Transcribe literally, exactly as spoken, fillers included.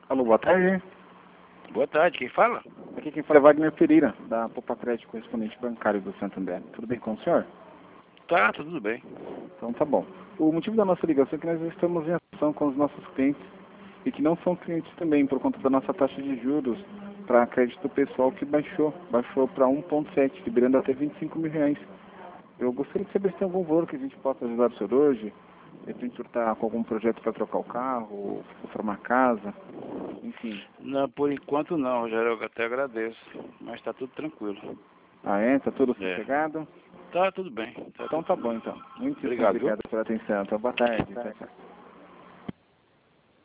Alô, boa tarde. Boa tarde, quem fala? Aqui quem fala é Wagner Pereira, da Popa Crédito, correspondente bancário do Santander. Tudo bem com o senhor? Tá, tudo bem. Então tá bom. O motivo da nossa ligação é que nós estamos em ação com os nossos clientes e que não são clientes também, por conta da nossa taxa de juros para crédito pessoal que baixou. Baixou para um vírgula sete, liberando até vinte e cinco mil reais. Eu gostaria de saber se tem algum valor que a gente possa ajudar o senhor hoje. De repente o senhor está com algum projeto para trocar o carro, reformar a casa, enfim. Não, por enquanto não, já eu até agradeço, mas tá tudo tranquilo. Ah é? Tá tudo É. sossegado? Tá tudo bem. Tá Então tudo tá bom então. Muito Obrigado, obrigado pela atenção. Então boa tarde. Tchau, tchau.